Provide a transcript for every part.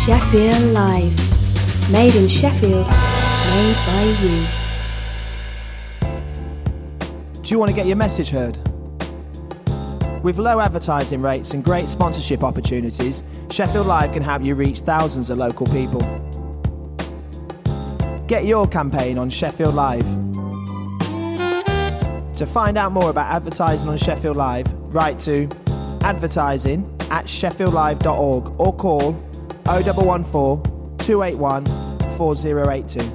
Sheffield Live. Made in Sheffield, made by you. Do you want to get your message heard? With low advertising rates and great sponsorship opportunities, Sheffield Live can help you reach thousands of local people. Get your campaign on Sheffield Live. To find out more about advertising on Sheffield Live, write to advertising@sheffieldlive.org or call 0114 281 4082.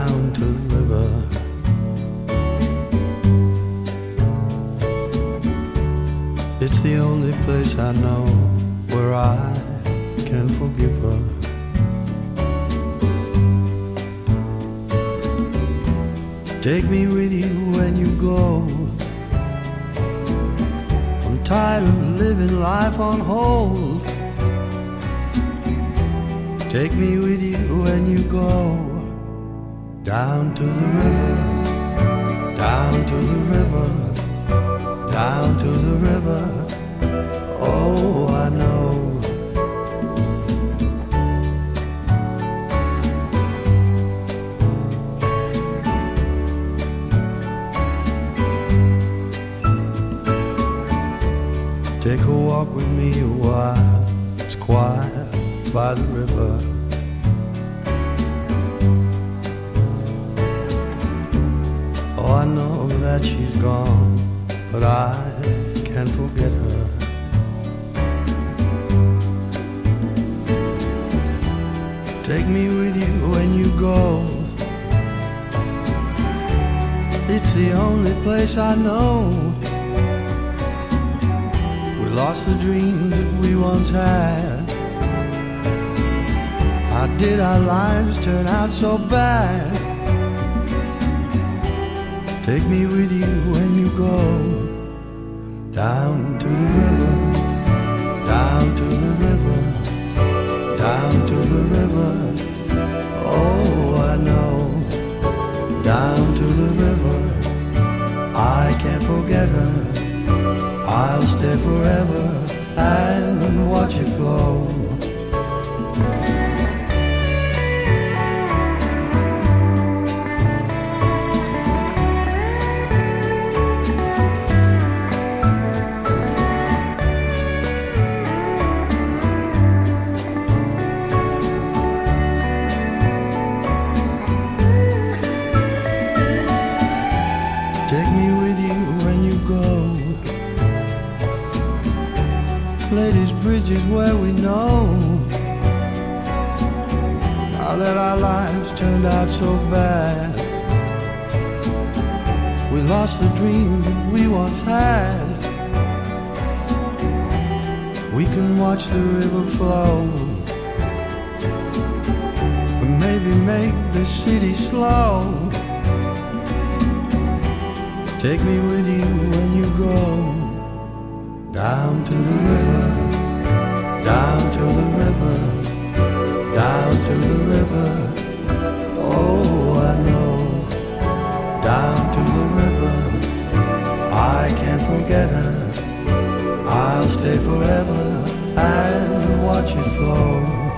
down to the river. It's the only place I know where I can forgive her. Take me with you when you go. I'm tired of living life on hold. Take me with you when you go. Down to the river, down to the river, down to the river. Oh, I know. Take a walk with me a while. It's quiet by the river. Oh, I know that she's gone, but I can't forget her. Take me with you when you go. It's the only place I know. We lost the dreams that we once had. How did our lives turn out so bad? Take me with you when you go. Down to the river, down to the river, down to the river. Oh, I know. Down to the river, I can't forget her. I'll stay forever and watch it flow. Take me with you when you go. Ladies' Bridge is where we know. Now that our lives turned out so bad, we lost the dreams that we once had. We can watch the river flow, and maybe make the city slow. Take me with you when you go. Down to the river, down to the river, down to the river. Oh, I know. Down to the river, I can't forget her. I'll stay forever and watch it flow.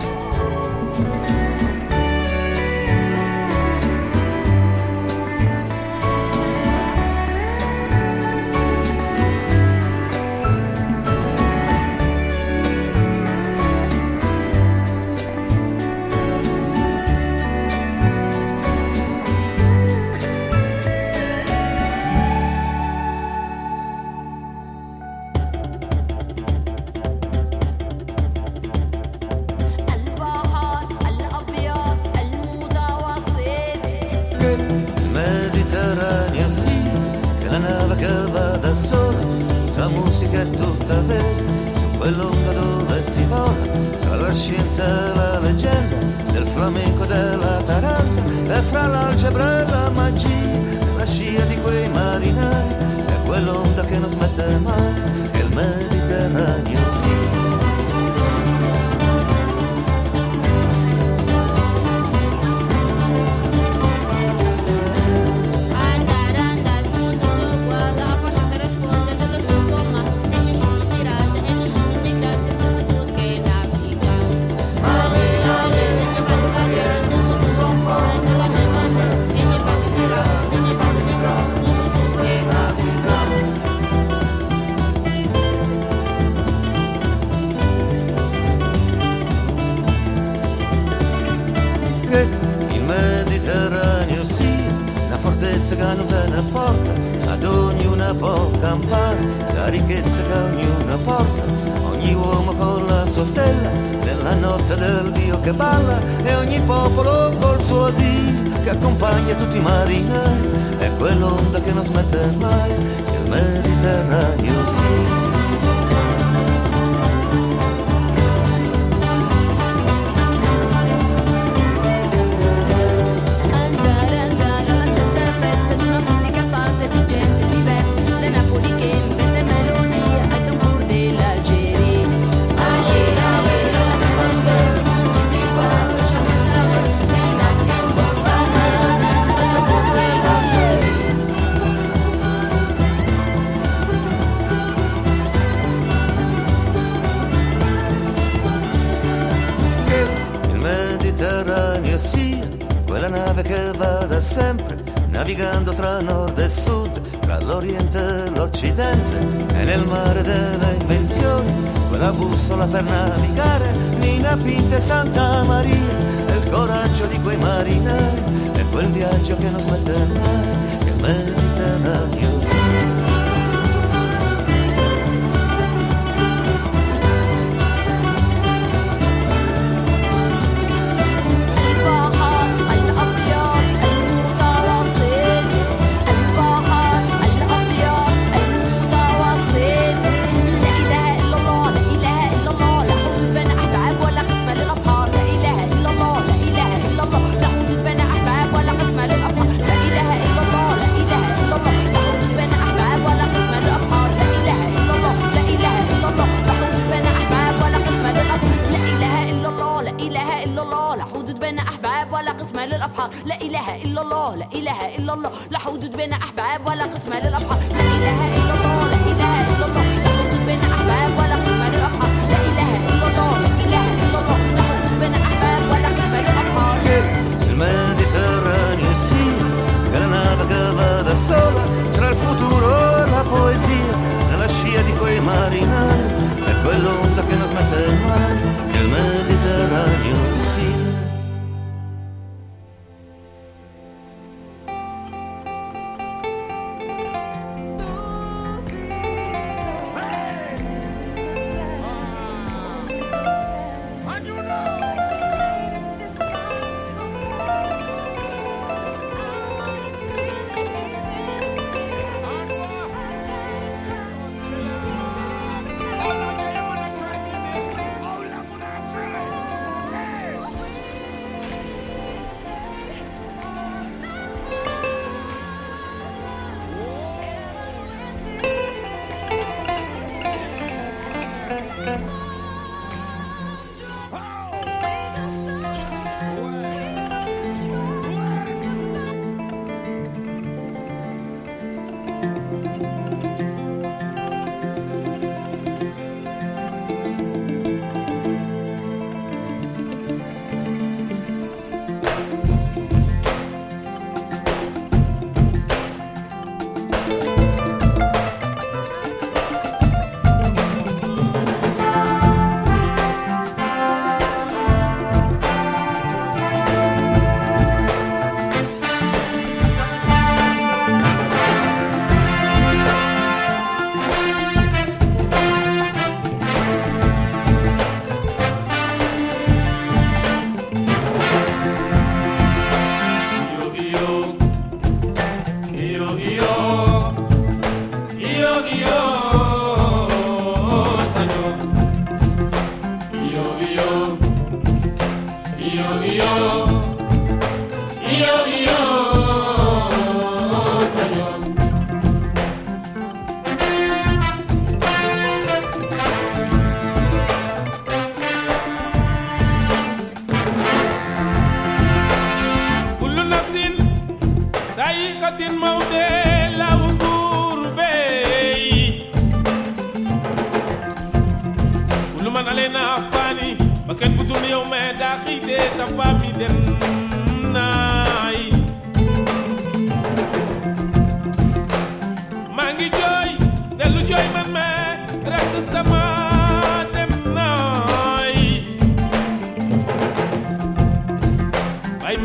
Mediterraneo sì, che la nave che va da sola, tutta musica e tutta vera, su quell'onda dove si vola, tra la scienza e la leggenda, del flamenco e della taranta, e fra l'algebra e la magia, la scia di quei marinai, è quell'onda che non smette mai, è il Mediterraneo sì. Il Mediterraneo sì, una fortezza che non te ne porta ad ognuna donna può campare, la ricchezza che ognuno porta, ogni uomo con la sua stella, nella notte del Dio che balla, e ogni popolo col suo Dio che accompagna tutti i marinai, è quell'onda che non smette mai, il Mediterraneo sì. Quella nave che va da sempre, navigando tra nord e sud, tra l'oriente e l'occidente, e nel mare delle invenzioni, quella bussola per navigare, Nina Pinta e Santa Maria, e il coraggio di quei marinai, e quel viaggio che non smette mai, che il Mediterraneo sì. لا إله إلا الله لا إله إلا الله لا حدود بين أحباب ولا قسم للأبحار لا إله إلا الله لا إله إلا الله لا حدود بين أحباب ولا قسم للأبحار لا إله إلا الله لا إله إلا الله لا حدود بين أحباب ولا قسم للأبحار. Il Mediterraneo sia che la nave che va da sola tra il futuro e la poesia, nella scia di quei marinai, è quell'onda che non smette mai, che il Mediterraneo sia.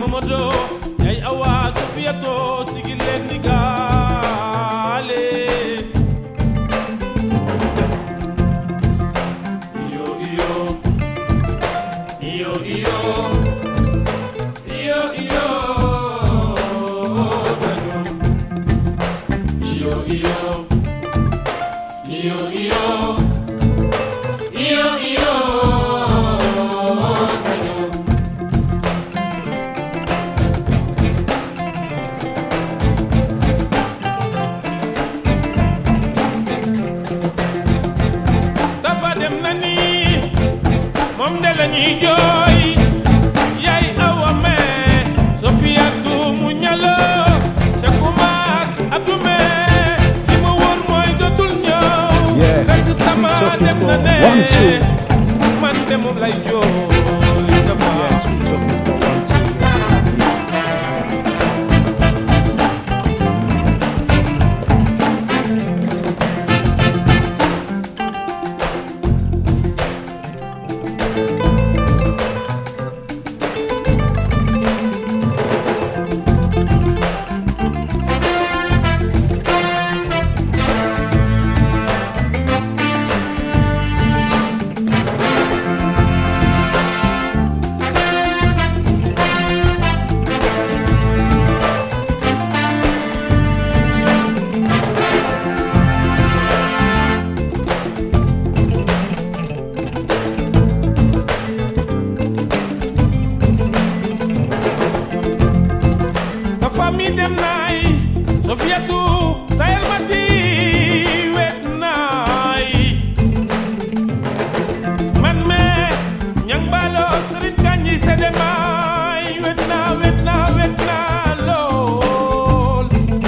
Awa Sofia to sigileni gale mi dem nay Sofiatu sayel mati wet nay man me ñang balo Serigne Kandji sede may wet na lool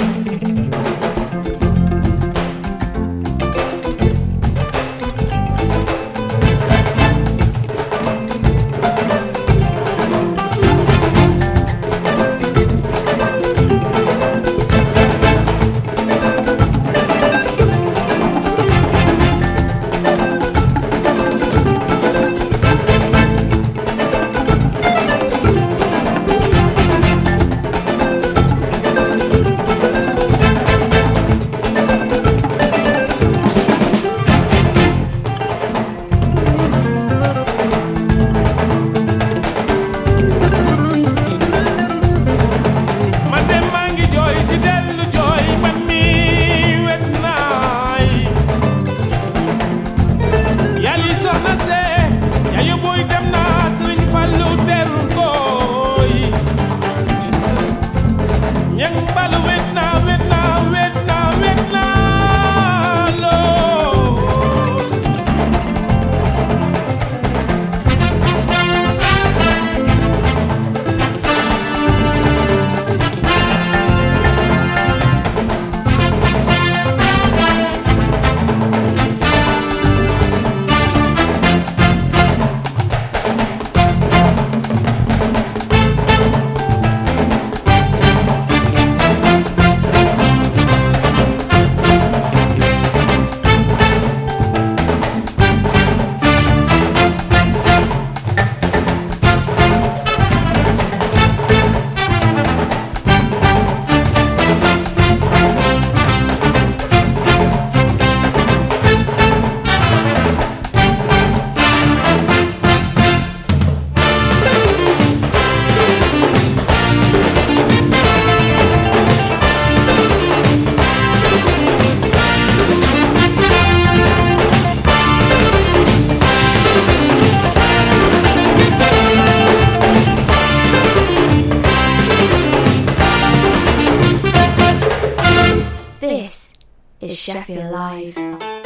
Sheffield Live.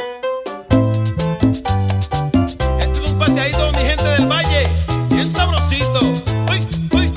Esto es un paseadito, mi gente del valle, bien sabrosito. ¡Uy, uy!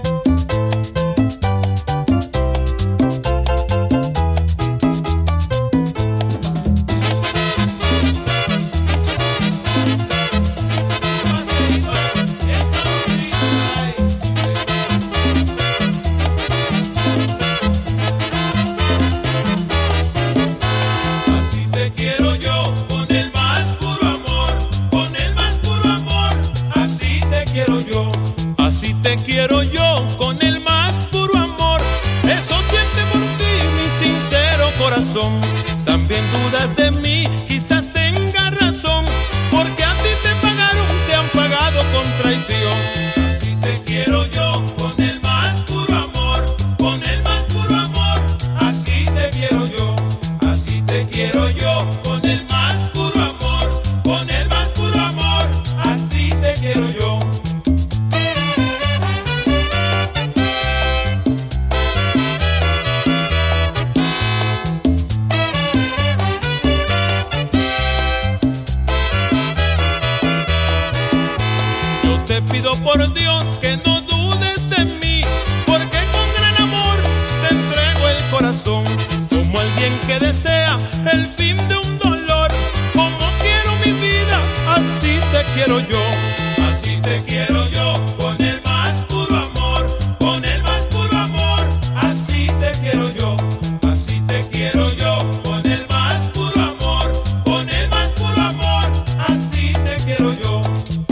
Quiero yo con el más puro amor, con el más puro amor, así te quiero yo, así te quiero yo, con el más puro amor. Eso siente por ti mi sincero corazón. También dudas de mí, quizás tengas razón, porque a ti te pagaron, te han pagado con traición. Así te quiero yo, con el más puro amor, con el más puro amor, así te quiero yo, así te quiero yo. Con el más puro amor, con el más puro amor, así te quiero yo. Yo te pido por Dios que no dudes de mí, porque con gran amor te entrego el corazón, como alguien que desea el fin de un dolor. Como quiero mi vida, así te quiero yo, así te quiero yo, con el más puro amor, con el más puro amor, así te quiero yo, así te quiero yo, con el más puro amor, con el más puro amor, así te quiero yo.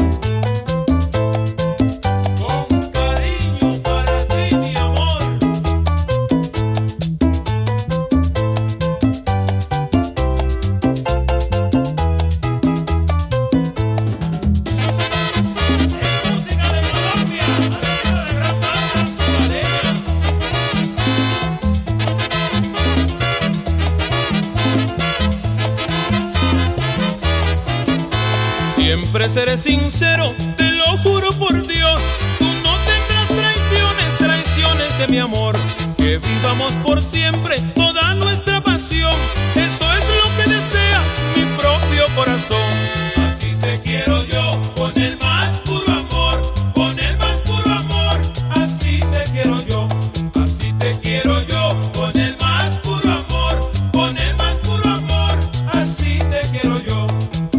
Con cariño para ti, mi amor. Siempre seré sincero, te lo juro por Dios. Tú no tendrás traiciones, traiciones de mi amor. que vivamos por siempre toda nuestra pasión. Eso es lo que desea mi propio corazón. Así te quiero yo, con el más puro amor, con el más puro amor. Así te quiero yo, así te quiero yo, con el más puro amor, con el más puro amor. Así te quiero yo.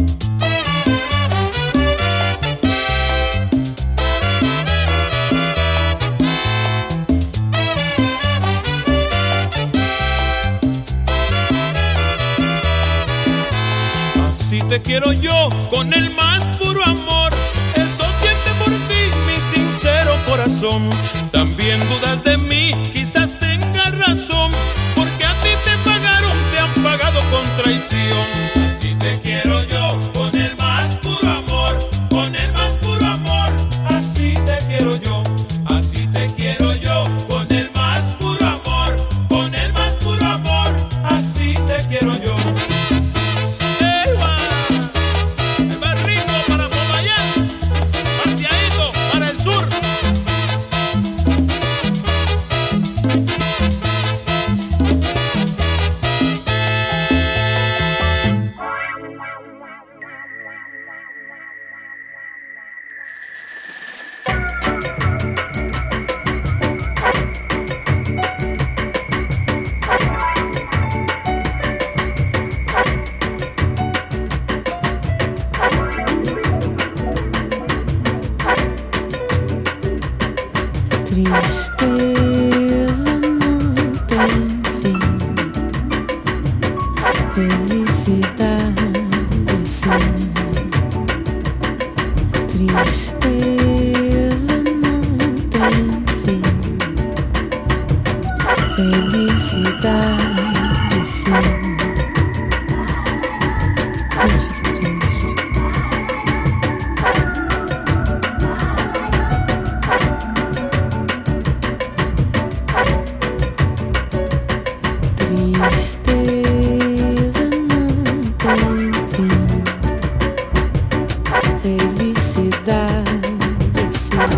Así te quiero yo, con el más puro amor. Eso siente por ti mi sincero corazón. También dudas de mí, quizás tengas razón, porque a ti te pagaron, te han pagado con traición. Así te quiero yo, con el más puro amor, con el más puro amor. Así te quiero yo, así te quiero yo, con el más puro amor, con el más puro amor. Así te quiero yo. Tristeza não tem fim, felicidade sim. Tristeza não tem fim, felicidade sim. Não fique triste. Tristeza não tem fim, felicidade sim.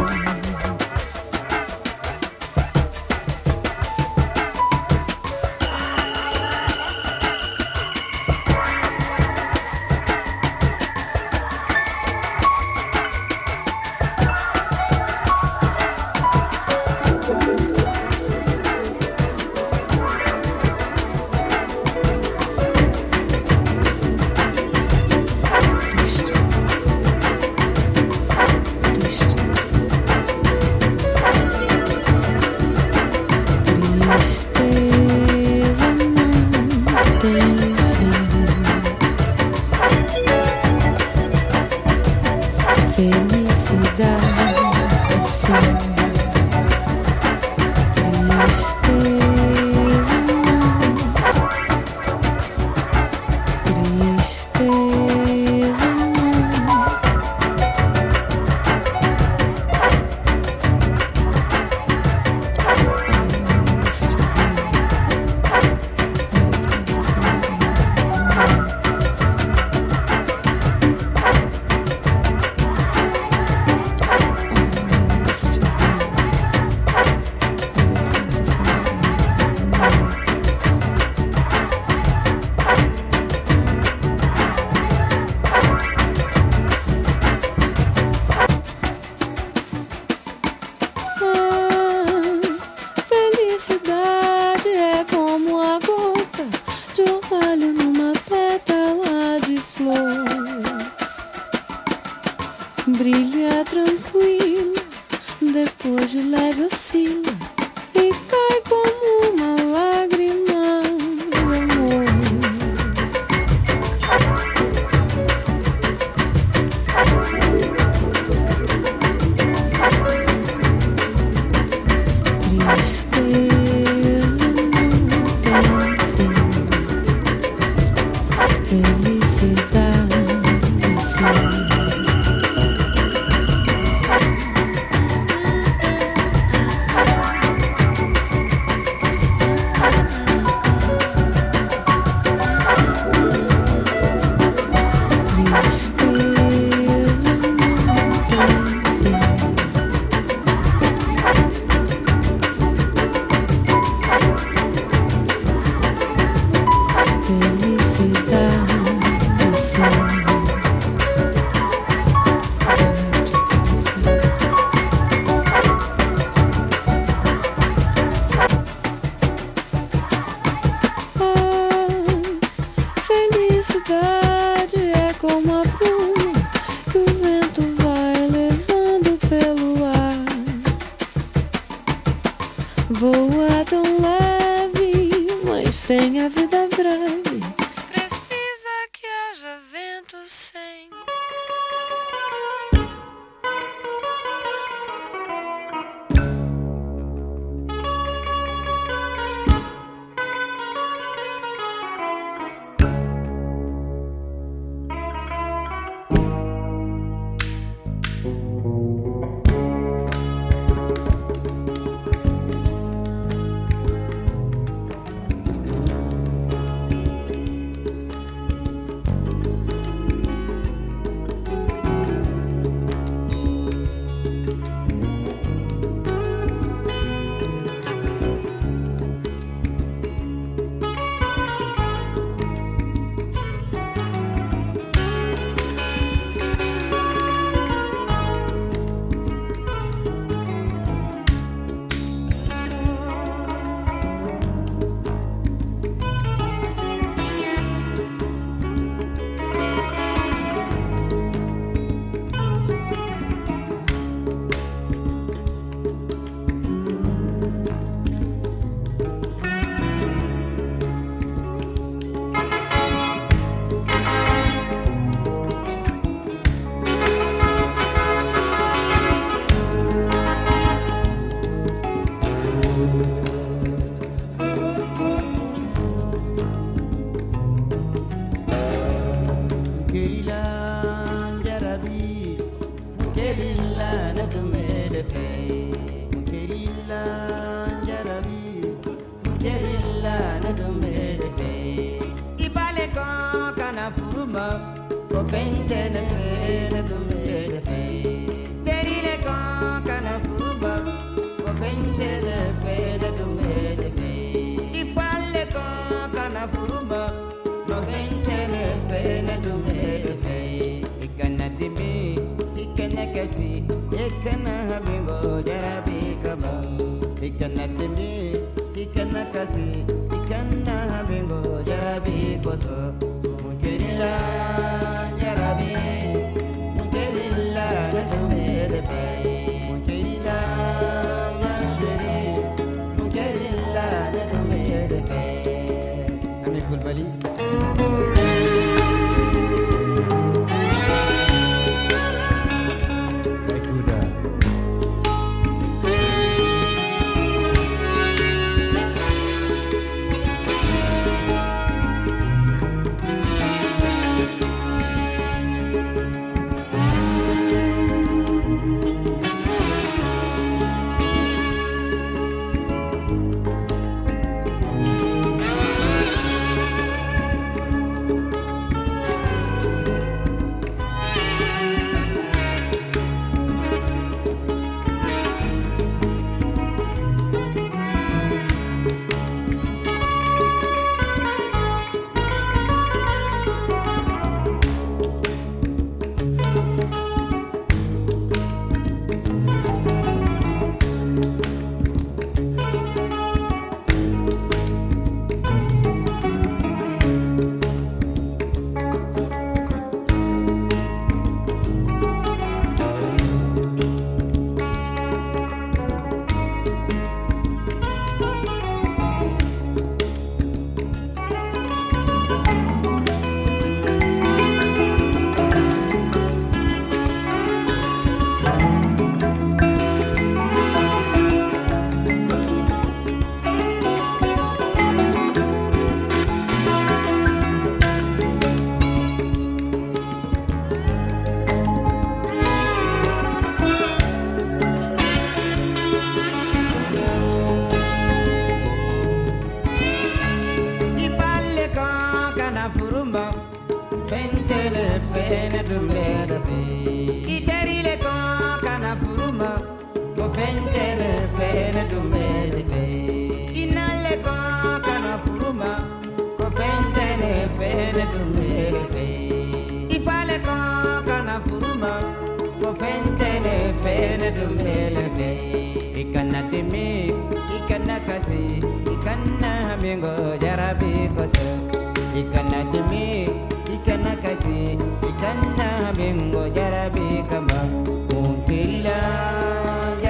Tristeza não tem fim, felicidade sim. Tristeza não, tristeza não. Felicidade é como a gota de orvalho numa pétala de flor. Brilha tranquila, depois de leve oscila e cai como uma lágrima de amor. Tristeza Mas tem a vida breve, precisa que haja vento sem.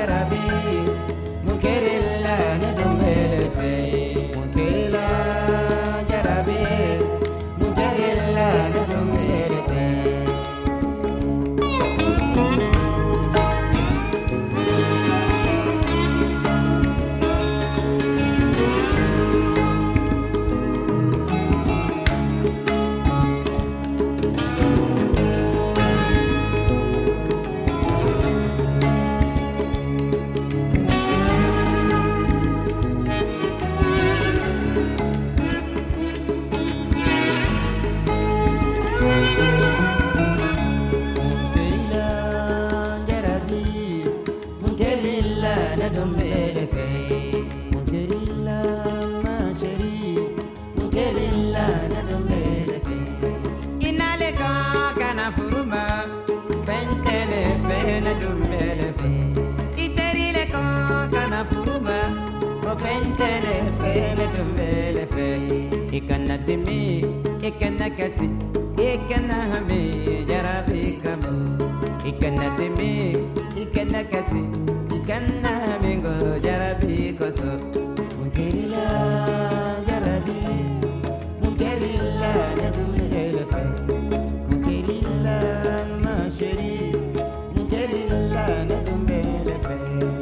Mukirilla, dumbele fe ikana dimi ikana kasi ikana hami jarabi kam ikana dimi ikana kasi ikana hami go jarabi koso mugerila jarabi mugerila na dumbele fe mugerila ma sheri mugerila na dumbele fe.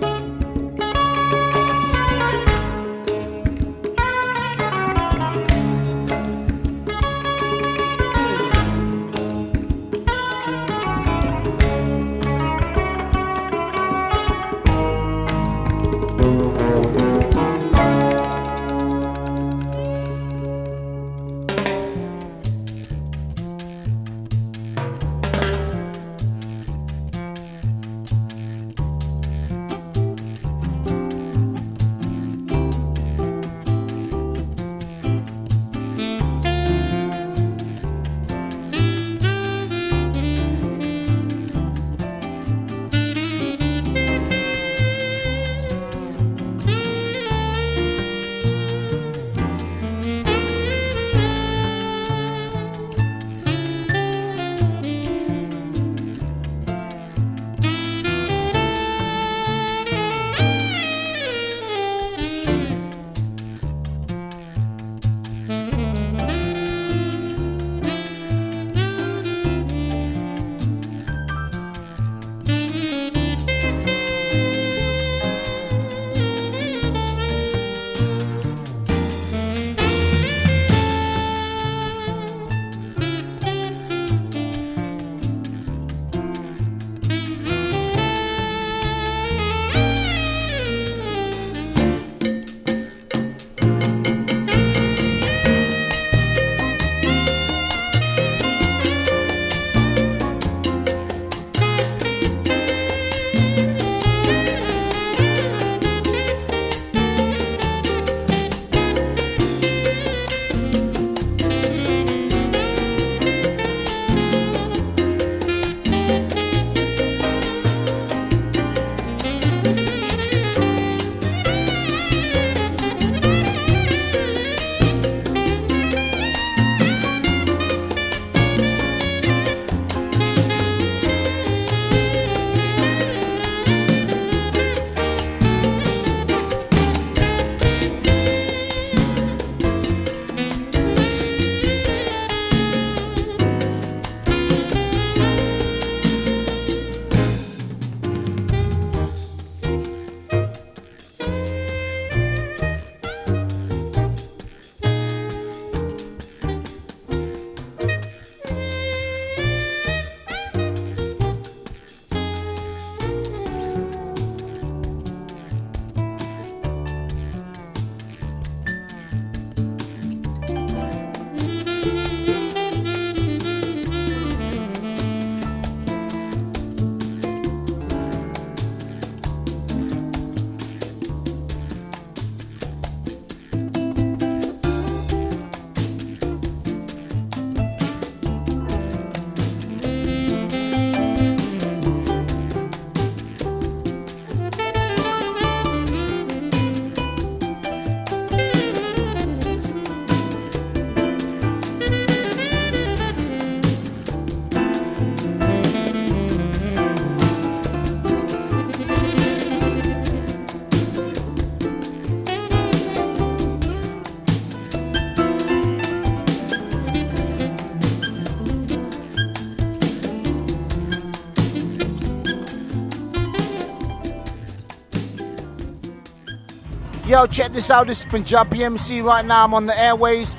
Yo, check this out. This is Punjabi MC right now. I'm on the airwaves,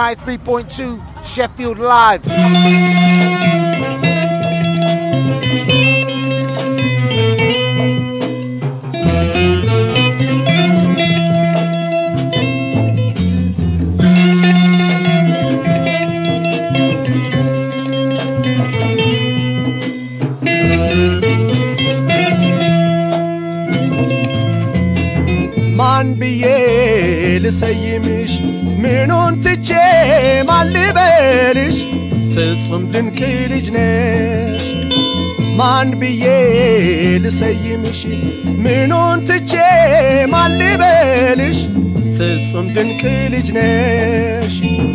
93.2 Sheffield Live. ማን ብዬ ልሰይምሽ ምኑን ትቼ ማን ልበልሽ ፍጹም ድንቅ ልጅ ነሽ ማን ብዬ ልሰይምሽ ምኑን ትቼ ማን ልበልሽ ፍጹም ድንቅ ልጅ ነሽ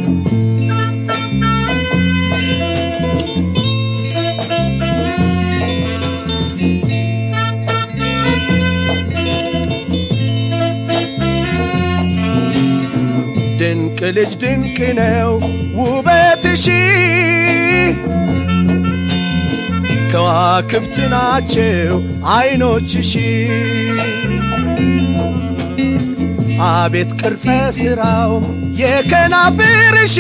ድንቅ ልጅ ድንቅ ነው ውበትሽ ከዋክብት ናቸው አይኖችሽ አቤት ቅርጸ ስራው የከናፍርሽ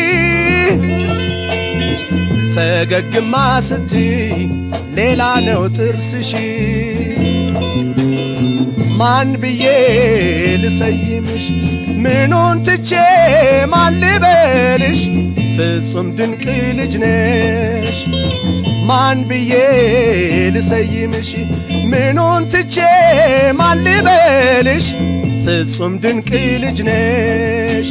ፈገግማ ስትይ ሌላ ነው ጥርስሽ ማን ብዬ ልሰይምሽ ምኑን ትቼ ማን ልበልሽ ፍጹም ድንቅ ልጅ ነሽ ማን ብዬ ልሰይምሽ ምኑን ትቼ ማን ልበልሽ ፍጹም ድንቅ ልጅ ነሽ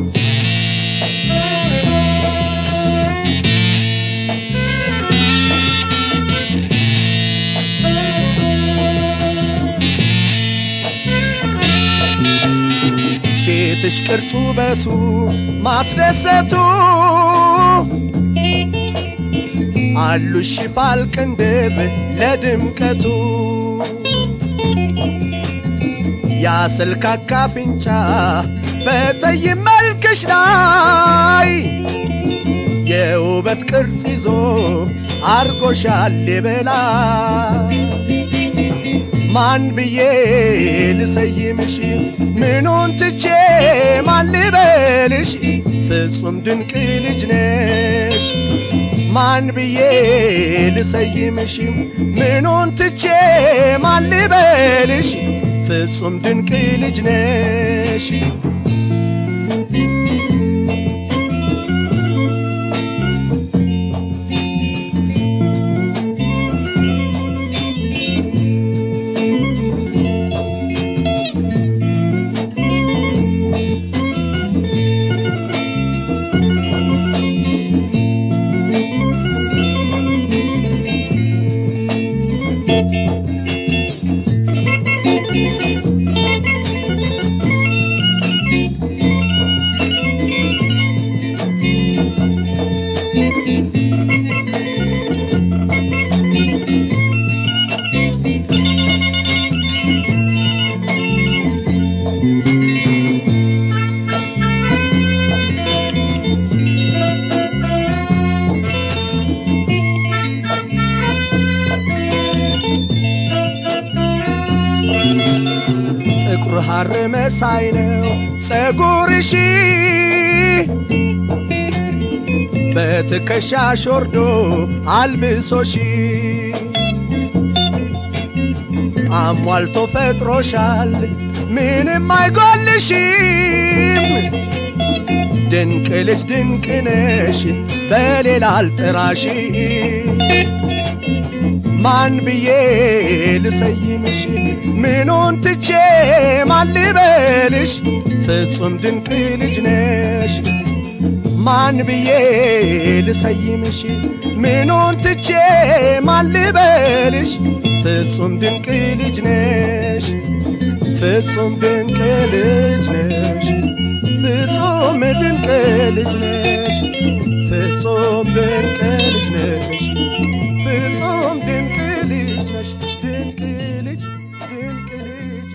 ፊትሽ ቅርጹ ውበቱ ማስደሰቱ አሉሽ ሽፋል ቅንድብ ለድምቀቱ ያስልካካ አፍንጫ በጠይም መልክሽ ላይ የውበት ቅርጽ ይዞ አርጎሻል በላይ ማን ብዬ ልሰይምሽ ምኑን ትቼ ማን ልበልሽ ፍጹም ድንቅ ልጅ ነሽ ማን ብዬ ልሰይምሽ ምኑን ትቼ ማን ልበልሽ ፍጹም ድንቅ ልጅ ነሽ ጥቁር ሐር መሳይ ነው ጸጉርሽ በትከሻሽ ወርዶ አልብሶሽ አሟልቶ ፈጥሮሻል ምንም አይጎልሽም ድንቅ ልጅ ድንቅ ነሽ በሌላ አልጥራሽ ማን ብዬ ልሰይምሽ ምኑን ትቼ ማን ልበልሽ ፍጹም ድንቅ ልጅ ነሽ ማን ብዬ ልሰይምሽ ምኑን ትቼ ማን ልበልሽ ፍጹም ድንቅ ልጅ ነሽ ፍጹም ድንቅ ልጅ ነሽ ፍጹም ድንቅ ልጅ ነሽ ፍጹም ድንቅ ልጅ ነሽ ፍጹም ድንቅ ልጅ ነሽ ድንቅ ልጅ ድንቅ ልጅ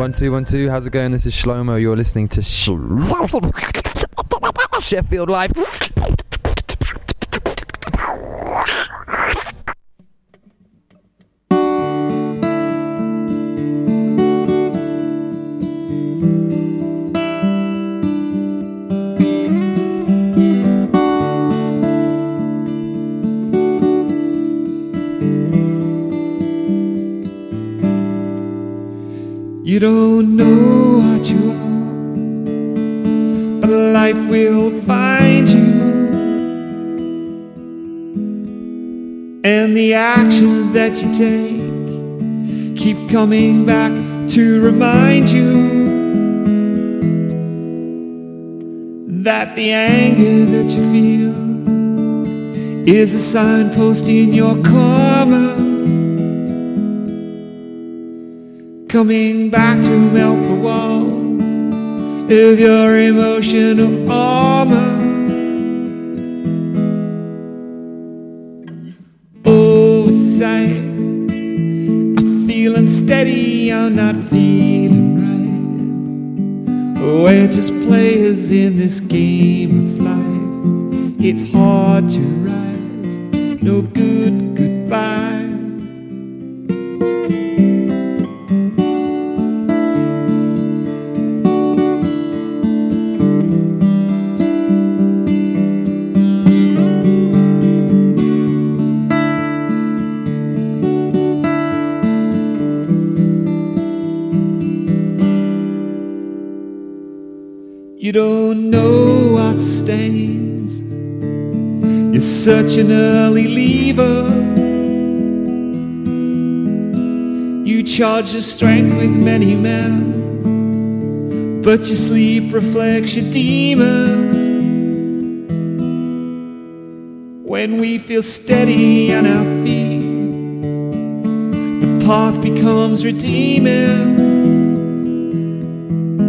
1 2 1 2. How's it going? This is Shlomo. You're listening to Sheffield Live. You don't know what you are, but life will find you. And the actions that you take keep coming back to remind you that the anger that you feel is a signpost in your karma, coming back to melt the walls of your emotional armor. Oversight, I'm feeling steady, I'm not feeling right. We're just players in this game of life. It's hard to rise, no good goodbye. You don't know what stains. You're such an early leaver. You charge your strength with many men, but your sleep reflects your demons. When we feel steady on our feet, the path becomes redeeming.